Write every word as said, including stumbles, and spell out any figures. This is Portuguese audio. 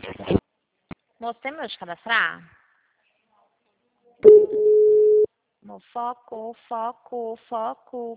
Moço, tem medo de cadastrar? No foco, foco, foco.